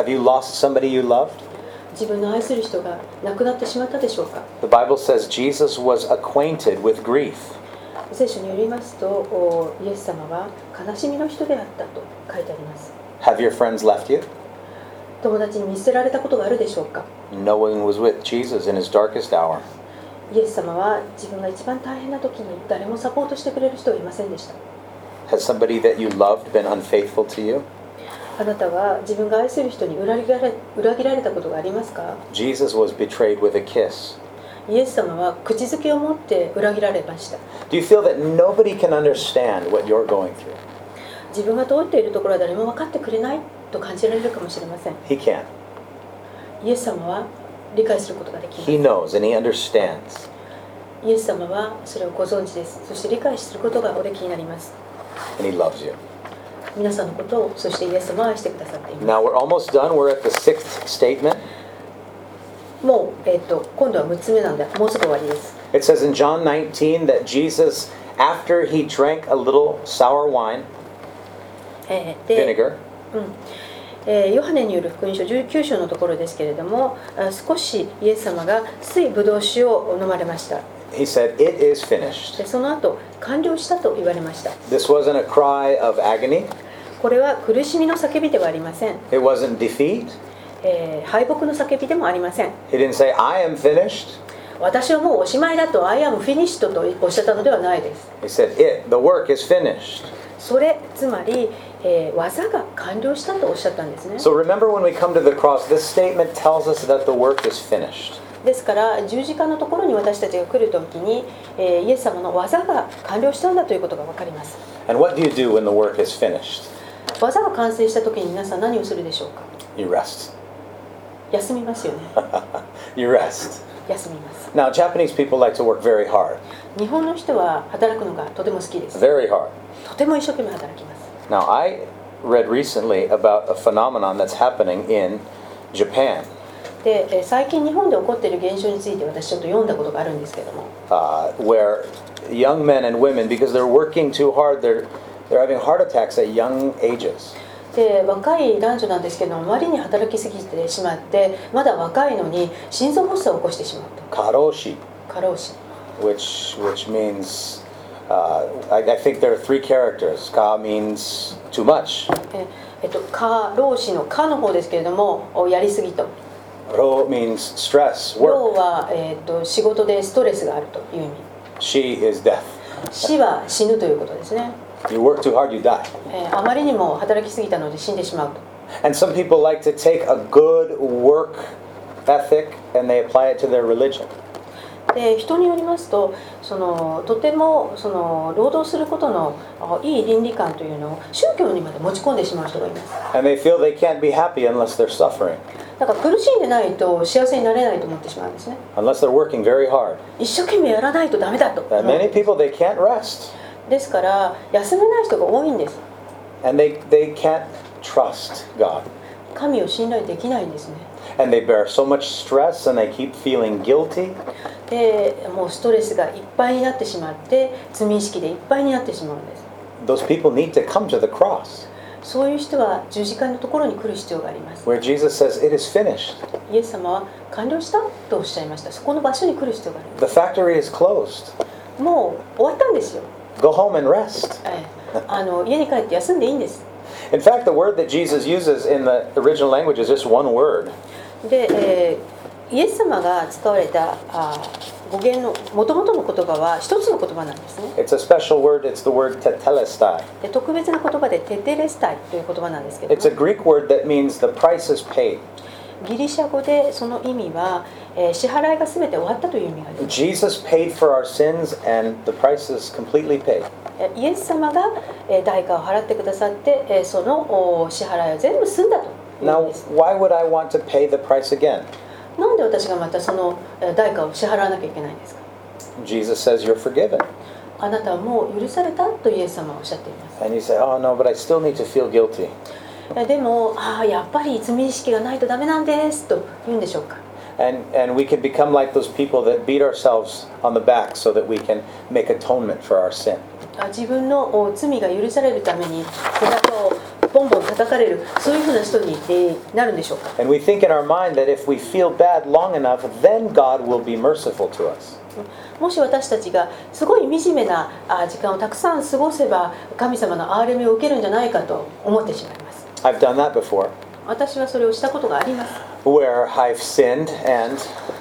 Have you lost somebody you loved? 自分の愛する人が亡くなってしまったでしょうか。 The Bible says Jesus was acquainted with grief. 聖書によりますとイエス様は悲しみの人であったと書いてあります。 Have your friends left you? 友達に見捨てられたことがあるでしょうか。 No one was with Jesus in his darkest hour. イエス様は自分が一番大変な時に誰もサポートしてくれる人はいませんでした。 Has somebody that you loved been unfaithful to you? あなたは自分が愛する人に裏切られたことがありますか。 Jesus was betrayed with a kiss. イエス様は口づけを持って裏切られました。 Do you feel that nobody can understand what you're going through? 自分が通っているところは誰も分かってくれないと感じられるかもしれません。 He can. イエス様は理解することができます。 He knows and he understands. イエス様はそれをご存知です。そして理解することがおできになります。 And he loves you. 皆さんのことを、そしてイエス様を愛してくださっています。 Now we're almost done. We're at the 6th statement. もう、今度は6つ目なので、もうすぐ終わりです。 It says in John 19 that Jesus, after he drank a little sour wine, で、 vinegar, ヨハネによる福音書19章のところですけれども、少しイエス様が水ぶどう酒を飲まれました。 He said, "It is finished." でその後完了したと言われました。 This wasn't a cry of agony. これは苦しみの叫びではありません。 It wasn't defeat. 敗北の叫びでもありません。 He didn't say, "I am finished." 私はもうおしまいだと I am finished とおっしゃったのではないです。 He said, "The work is finished." それつまり、技が完了したとおっしゃったんですね。 So remember when we come to the cross, this statement tells us that the work is finished. ですから十字架のところに私たちが来るときに、イエス様の技が完了したんだということが分かります。 And what do you do when the work is finished? 技が完成したときに皆さん何をするでしょうか？ You rest. 休みますよね。 You rest. 休みます。 Now, Japanese people like to work very hard. 日本の人は働くのがとても好きです。 Very hard. とても一生懸命働きます。 Now, I read recently about a phenomenon that's happening in Japan. で、最近日本で起こっている現象について私ちょっと読んだことがあるんですけども、 Where young men and women, because they're working too hard, they're having heart attacks at young ages. で若い男女なんですけども、あまりに働きすぎてしまってまだ若いのに心臓発作を起こしてしまうと。 過労死。 過労死。 Which means, I think there are three characters. Ka means too much. 過労死の過の方ですけれども、やりすぎと。 Ro means stress, 労 work. は、仕事でストレスがあるという意味。 She is death. 死は死ぬということですね。 You work too hard, you die. あまりにも働きすぎたので死んでしまうと。 And some people like to take a good work ethic and they apply it to their religion. で人によりますと、とても労働することのいい倫理観というのを宗教にまで持ち込んでしまう人がいます。 And they feel they can't be happy unless they're suffering, だから苦しんでないと幸せになれないと思ってしまうんですね。 unless they're working very hard. 一生懸命やらないとダメだと。 And many people, they can't rest. ですから休めない人が多いんです。 And they can't trust God. 神を信頼できないんですね。 And they bear so much stress and they keep feeling guilty. でもうストレスがいっぱいになってしまって罪意識でいっぱいになってしまうんです。 Those people need to come to the cross そういう人は十字架のところに来る必要があります。 where Jesus says, "It is finished." イエス様は完了したとおっしゃいました。そこの場所に来る必要がありま The factory is closed. す。もう終わったんですよ。 Go home and rest. 家に帰って休んでいいんです。 In fact, the word that Jesus uses in the original language is just one word. で、イエス様が使われた語源の元々の言葉は一つの言葉なんですね。 It's a special word. It's the word tetelestai. で特別な言葉でテテレスタイという言葉なんですけど It's a も、 Greek word that means the price is paid. ギリシャ語でその意味は、支払いが全て終わったという意味があります。 Jesus paid for our sins and the price is completely paid. イエス様が代価を払ってくださって、その支払いは全部済んだという意 Now, 味です。 why would I want to pay the price again? なんで私がまたその代価を支払わなきゃいけないんですか？ Jesus says you're forgiven. あなたはもう許されたとイエス様はおっしゃっています。 And you say, "Oh no, but I still need to feel guilty." でもやっぱり罪意識がないとダメなんですと言うんでしょうか。 And we can become like those people that beat ourselves on the back so that we can make atonement for our sin. 自分の罪が許されるために背中をボンボン叩かれる、そういうふうな人になるんでしょうか。 And we think in our mind that if we feel bad long enough, then God will be merciful to us. もし私たちがすごい惨めな時間をたくさん過ごせば神様の憐れみを受けるんじゃないかと思ってしまいます。 I've done that before, 私はそれをしたことがあります。 where I've sinned and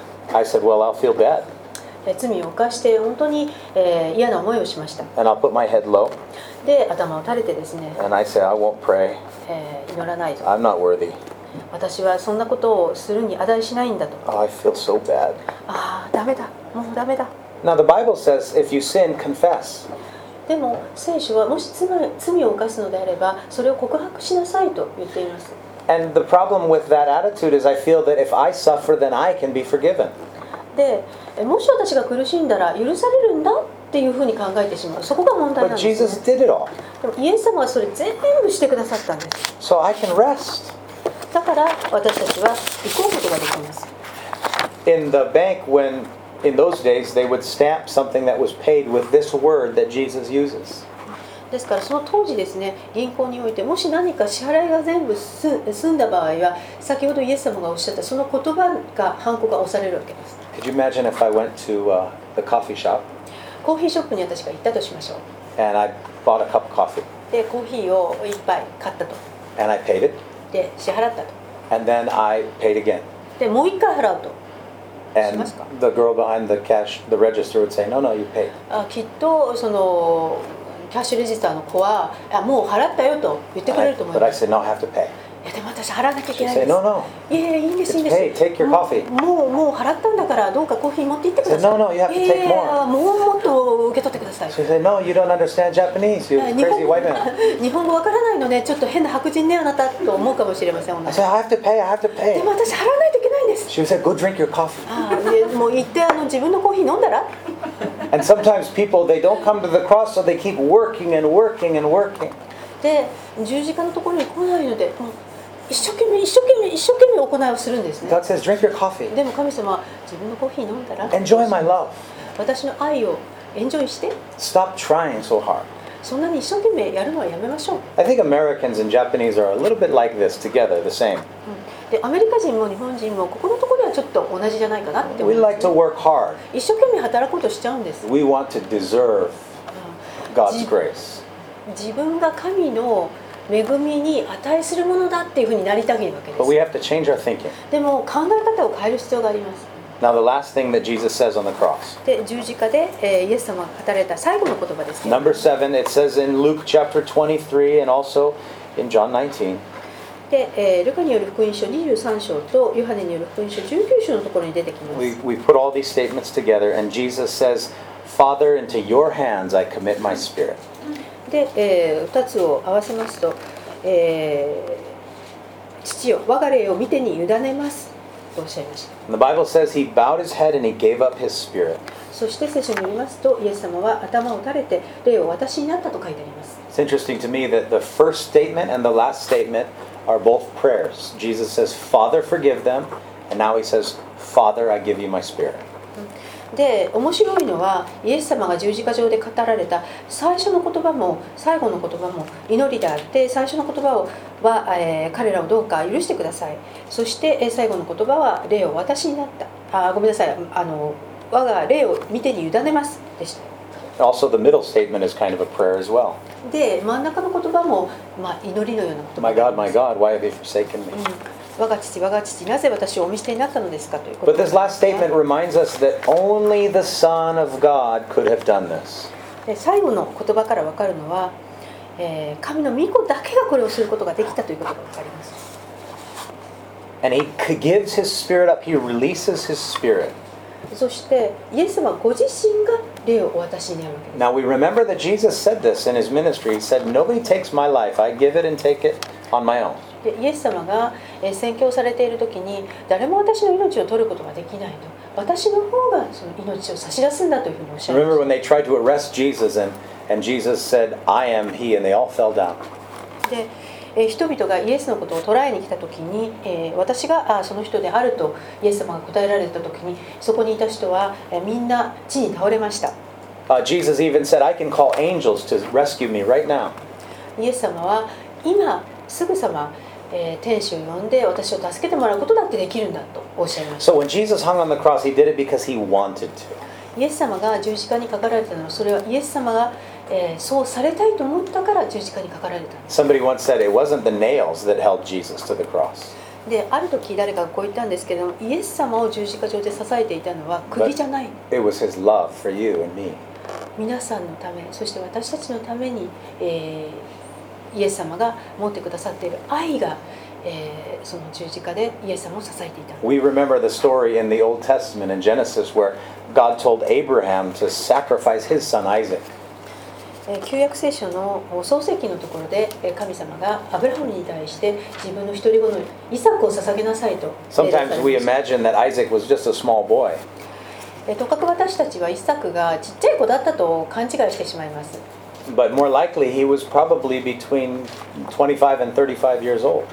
I said, "Well, I'll feel bad." 罪を犯して本当に嫌な思いをしました。 And I'll put my head low で頭を垂れてですね、 and I say, "I won't pray. 祈らないと。 I'm not worthy." 私はそんなことをするに値しないんだと。 Oh, I feel so bad. ダメだ、もうダメだ。 Now the Bible says if you sin, confess. でも聖書はもし罪を犯すのであればそれを告白しなさいと言っています。 And the problem with that attitude is I feel that if I suffer, then I can be forgiven. でもし私が苦しんだら許されるんだっていうふうに考えてしまう。そこが問題な But んです、 Jesus ね。 did it all. でもイエス様はそれ全部してくださったんです。 So I can rest. だから私たちは行こうことができます。 In the bank, in those days, they would stamp something that was paid with this word that Jesus uses. ですからその当時ですね、銀行においてもし何か支払いが全部済んだ場合は、先ほどイエス様がおっしゃったその言葉がハンコが押されるわけです。 Could you imagine if I went to the coffee shop コーヒーショップに私が行ったとしましょう。 and I bought a cup of coffee で、コーヒーを一杯買ったと。 and I paid it で、支払ったと。 and then I paid again. で、もう一回払うと。 And the girl behind the register would say, "No, no, you paid." きっとそのキャッシュレジスターの子はもう払ったよと言ってくれると思い But ま I す。 said, "No, I have to pay." いやでも私払わなきゃいけ She'd ないん say, です。 "No, no. いやいいんですいいん It's です。 paid. Take your coffee." もう払ったんだからどうかコーヒー持って行ってください。 No, no, you have to take more. もっと受け取ってください。 She said, "No, you don't understand Japanese. You crazy white man." 日本語わからないのでちょっと変な白人ねあなたと思うかもしれません。 I said, "I have to pay. I have to で pay." も私払わないといけないんです。 She would say, "Go drink your coffee." でもう行って自分のコーヒー飲んだら。 And sometimes people they don't come to the cross, so they keep working and working and working. で十字架のところに来ないので、もう一生懸命行いをするんですね。 God says, "Drink your coffee. でも神様は自分のコーヒー飲んだら Enjoy my love. 私の愛をエンジョイして、 Stop trying so hard." そんなに一生懸命やるのはやめましょう。 I think Americans and Japanese are a little bit like this together, the same. でアメリカ人も日本人もここのところはちょっと同じじゃないかなって思 We いま like す。 to work hard. 一生懸命働こうとしちゃうんです。 We want to deserve God's grace. 自分が神の恵みに値するものだっていうふうになりたいわけで But we す。 have to change our thinking. でも考え方を変える必要があります。 Now, the last thing that Jesus says on the cross. で十字架で、イエス様が語られた最後の言葉ですけど、 Number 7, it says in Luke chapter 23 and also in John 19. で、ルカによる福音書23章とヨハネによる福音書19章のところに出てきます。 We put all these statements together, and Jesus says, "Father, into your hands I commit my spirit." で、2つを合わせますと、父よ、我が霊を見てに委ねますとおっしゃいました。 And the Bible says he bowed his head and he gave up his spirit. そして聖書によりますと、イエス様は頭を垂れて霊を私になったと書いてあります。 It's interesting to me that the first statement and the last statement are both prayers. Jesus says, "Father, forgive them," and now he says, "Father, I give you my spirit." で、面白いのはイエス様が十字架上で語られた最初の言葉も最後の言葉も祈りであって、最初の言葉は、彼らをどうか許してください。そして、最後の言葉は霊を私になった。ごめんなさい。我が霊を見てに委ねますでした。 Also, the middle statement is kind of a prayer as well. で、真ん中の言葉も、祈りのような言葉 My であ God, りま my す。 God, why have you forsaken me? 我が父、なぜ私をお見捨てになったのですかということ But this last statement reminds us that only the Son of God could have done this. で、最後の言葉から分かるのは、神の御子だけがこれをすることができたということが分かります。 And he gives his spirit up, he releases his spirit. そしてイエス様ご自身が霊をお渡しになるわけです。 Now we remember that Jesus said this in his ministry. He said, "Nobody takes my life, I give it and take it on my own." でイエス様が宣教されている時に誰も私の命を取ることができないと、私の方がその命を差し出すんだというふうにおっしゃいま Remember し when they tried to arrest Jesus and Jesus said, "I am he," and they all fell down. た。で人々がイエスのことを捕らえに来た時に、私がその人であるとイエス様が答えられた時に、そこにいた人はみんな地に倒れました。 Jesus even said, "I can call angels to rescue me right now." イエス様は今すぐさま天使を呼んで私を助けてもらうことだってできるんだとおっしゃいました。 So when Jesus hung on the cross, he did it because he wanted to. イエス様が十字架にかかられたのは、それはイエス様がそうされたいと思ったから十字架にかかられたんです。 Somebody once said it wasn't the nails that held Jesus to the cross. で、ある時誰かがこう言ったんですけども、イエス様を十字架上で支えていたのは釘じゃない。 It was his love for you and me. 皆さんのため、そして私たちのために、イエス様が持ってくださっている愛が、その十字架でイエス様を支えていた。 We remember the story in the Old Testament in Genesis where God told Abraham to sacrifice his son Isaac. 旧約聖書の創世記のところで神様がアブラハムに対して自分の一人子のイサクを捧げなさいと命令されま Sometimes we した。 imagine that Isaac was just a small boy. とかく私たちはイサクがちっちゃい子だったと勘違いしてしまいます。 But more likely, he was probably between 25 and 35 years old.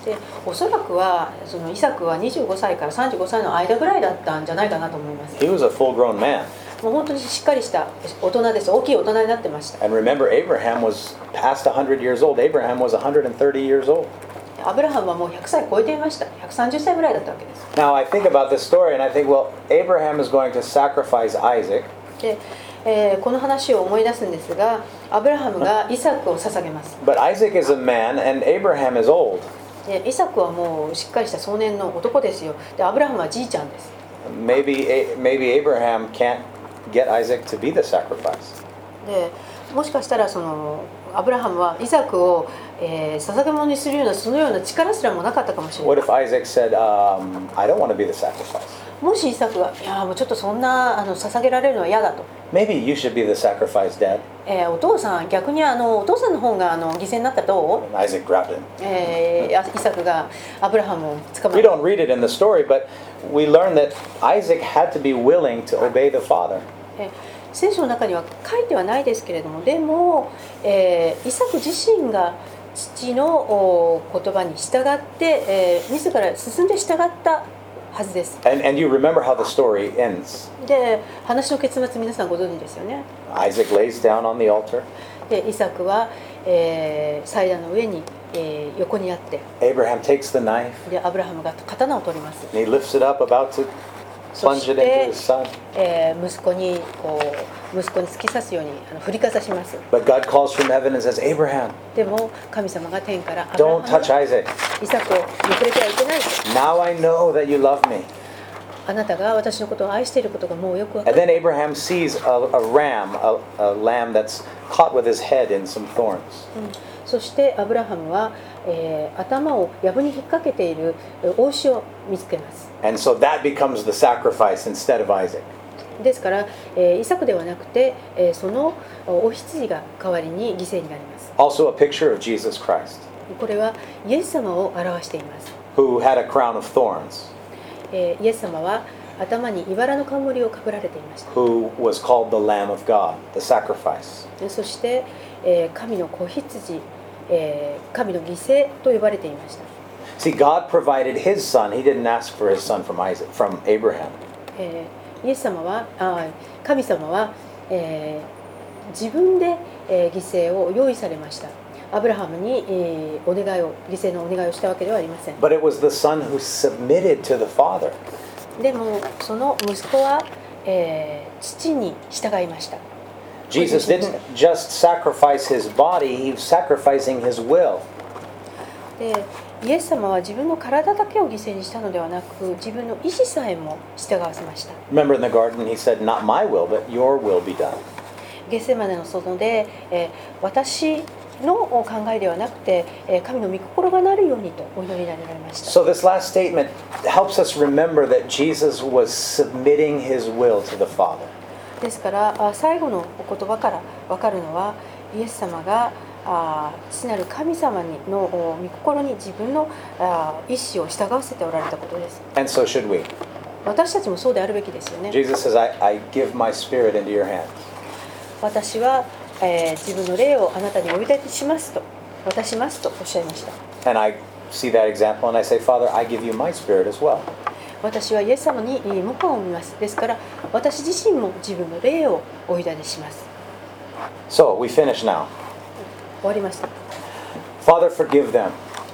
でおそらくはそのイサクは25歳から35歳の間ぐらいだったんじゃないかなと思います。 He was a full-grown man. もう本当にしっかりした大人です。大きい大人になってました。 And remember, Abraham was past 100 years old. Abraham was 130 years old. アブラハムはもう100歳超えていました。130歳ぐらいだったわけです。 Now I think about this story and I think, well, Abraham is going to sacrifice Isaac. で、この話を思い出すんですが、アブラハムがイサクを捧げます。 But Isaac is a man and Abraham is old. でイサクはもうしっかりした壮年の男ですよ。で、アブラハムはじいちゃんです。 Maybe Abraham can't get Isaac to be the sacrifice. で、もしかしたらそのアブラハムはイサクを、捧げ物にするようなそのような力すらもなかったかもしれない。 What if Isaac said, I don't want to be the sacrifice? もしイサクがいやもうちょっとそんな捧げられるのは嫌だと。 Maybe you should be the sacrifice, Dad. お父さん逆にお父さんの方が犠牲になったらどう？ Isaac grabbed him. イサクがアブラハムを捕ま We え don't read it in the story, but we learn that Isaac had to be willing to obey the father. 聖書の中には書いてはないですけれども、でも、イサク自身が父の言葉に従って、自ら進んで従ったはずです。 And you remember how the story ends. で、話の結末皆さんご存知ですよね。 Isaac lays down on the altar. で、イサクは、祭壇の上に、横にあって、 Abraham takes the knife. で、アブラハムが刀を取ります。 And he lifts it up, about to plunge it into his son. 息子に突き刺すように振りかざします。 But God calls from heaven and says, Abraham, でも神様が天からアブラ don't ハ touch ム Isaac. イサクを抜れてはいけないと。 Now I know that you love me. あなたが私のことを愛していることがもうよくわか And る。 then Abraham sees a lamb that's caught with his head in some thorns. そしてアブラハムは、頭を藪に引っ掛けている大牛を見つけます。 And so that becomes the sacrifice instead of Isaac. ですから、イサクではなくて、そのお羊が代わりに犠牲になります。 Also a picture of Jesus Christ, これはイエス様を表しています。 who had a crown of thorns, イエス様は頭に茨の冠をかぶられていました。 who was called the Lamb of God, the sacrifice. そして、神の子羊、神の犠牲と呼ばれていました。 See, God provided his son. He didn't ask for his son from Abraham. イエス様は神様は、自分で、犠牲を用意されました。アブラハムに、犠牲のお願いをしたわけではありません。 But it was the son who submitted to the father. でもその息子は、父に従いました。 Jesus didn't just sacrifice his body, he was sacrificing his will. でイエス様は自分の体だけを犠牲にしたのではなく、自分の意志さえも従わせました。 Remember in the garden, he said, Not my will, but your will be done. ゲセマネの園で、私の考えではなくて、神の御心がなるようにとお祈りになられました。 So this last statement helps us remember that Jesus was submitting his will to the Father. ですから最後のお言葉から分かるのは、イエス様が父なる神様の御心に自分の意志を従わせておられたことです。 And so should we. 私たちもそうであるべきですよね。 Jesus says, I give my spirit into your hands. 私は、自分の霊をあなたにお委ねしますと、渡しますとおっしゃいました。 And I see that example and I say, Father, I give you my spirit as well. 私はイエス様に模範を見ます。ですから私自身も自分の霊をお委ねします。 So we finish now. 終わりました。 Father, forgive them.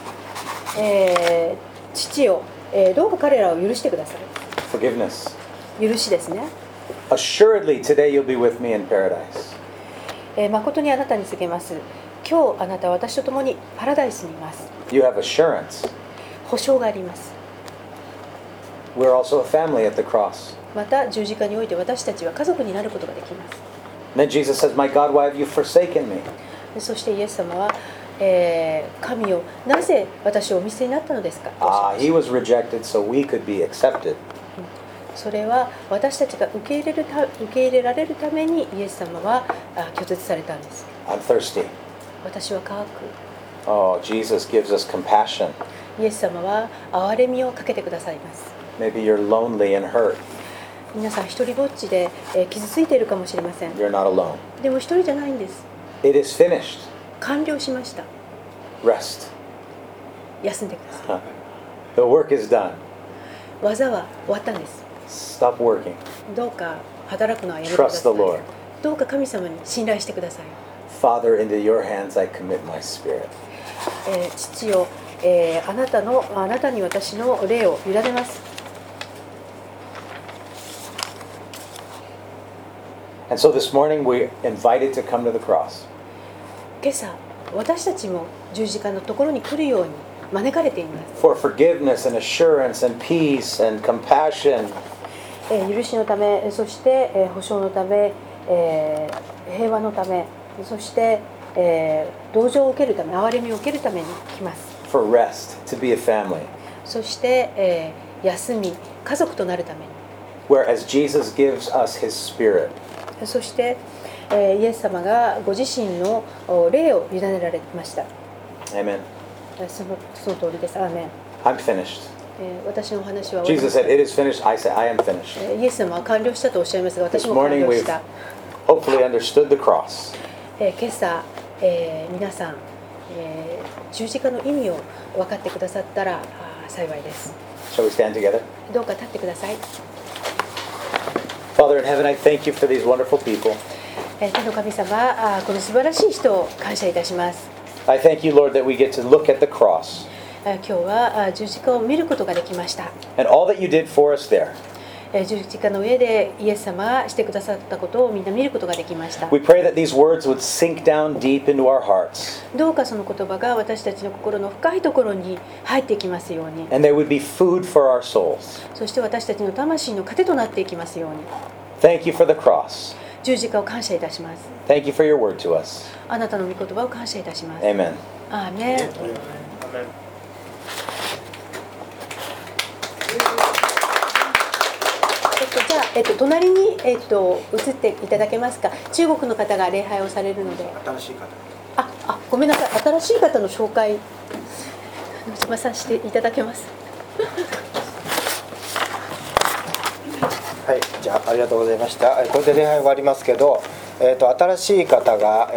父よ、どうか彼らを許してください。 Forgiveness. 許しですね。 Assuredly, today you'll be with me in paradise. 誠にあなたに告げます。今日あなたは私と共にパラダイスにいます。 You have assurance. 保証があります。 We're also a family at the cross. また十字架において私たちは家族になることができます。 And then Jesus says, My God, why have you forsaken me? そしてイエス様は、神よ、なぜ私をお見捨てになったのですかとおっしゃい He ました。 was rejected so we could be accepted. それは私たちが受け入れられるためにイエス様は拒絶されたんです。 I'm thirsty. 私は乾く。 Oh, Jesus gives us compassion. イエス様は憐れみをかけてくださいます。 Maybe you're lonely and hurt. 皆さん一人ぼっちで傷ついているかもしれません。 You're not alone. でも一人じゃないんです。 It is finished. 完了しました。 Rest. 休んでください。 The work is done. 技は終わったんです。 Stop working. どうか働くのはやめてくだ Trust さ the い。 Lord. どうか神様に信頼してください。 Father, into your hands I commit my spirit. 父よ、あなたに私の霊を委ねます。 And so this morning we're invited to come to the cross. 今朝、私たちも十字架のところに来るように招かれています。 For forgiveness and assurance and peace and compassion. 許しのため、そして、保証のため、平和のため、そして、同情を受けるため、憐れみを受けるために来ます。 For rest, to be a family. そして、休み、家族となるために。 Whereas Jesus gives us His Spirit. そして、イエス様がご自身の霊を委ねられました。 Amen. その通りです。アーメン。 I'm finished. 私のお話は終わりま Jesus した。 said, "It is finished." I said, "I am finished." イエス様は完了したとおっしゃいますが、私 This も完 morning 了 we've した。 hopefully understood the cross. 今朝、皆さん、十字架の意味を分かってくださったら幸いです。 Shall we stand together? どうか立ってください。 Father in heaven, I thank you for these wonderful people. 天の神様、この素晴らしい人を感謝いたします。 I thank you, Lord, that we get to look at the cross 今日は十字架を見ることができました。 and all that you did for us there. 十字架の上でイエス様がしてくださったことをみんな見ることができました。 We pray that these words would sink down deep into our hearts どうかその言葉が私たちの心の深いところに入っていきますように。 and they would be food for our souls. そして私たちの魂の糧となっていきますように。 Thank you for the cross. 十字架を感謝いたします。 Thank you for your word to us. あなたの御言葉を感謝いたします。 Amen. アーメン。じゃあ、隣に、移っていただけますか。中国の方が礼拝をされるので。 新しい方。 ごめんなさい。新しい方の紹介させていただけます。 はい、じゃあありがとうございました。これで礼拝終わりますけど、新しい方が、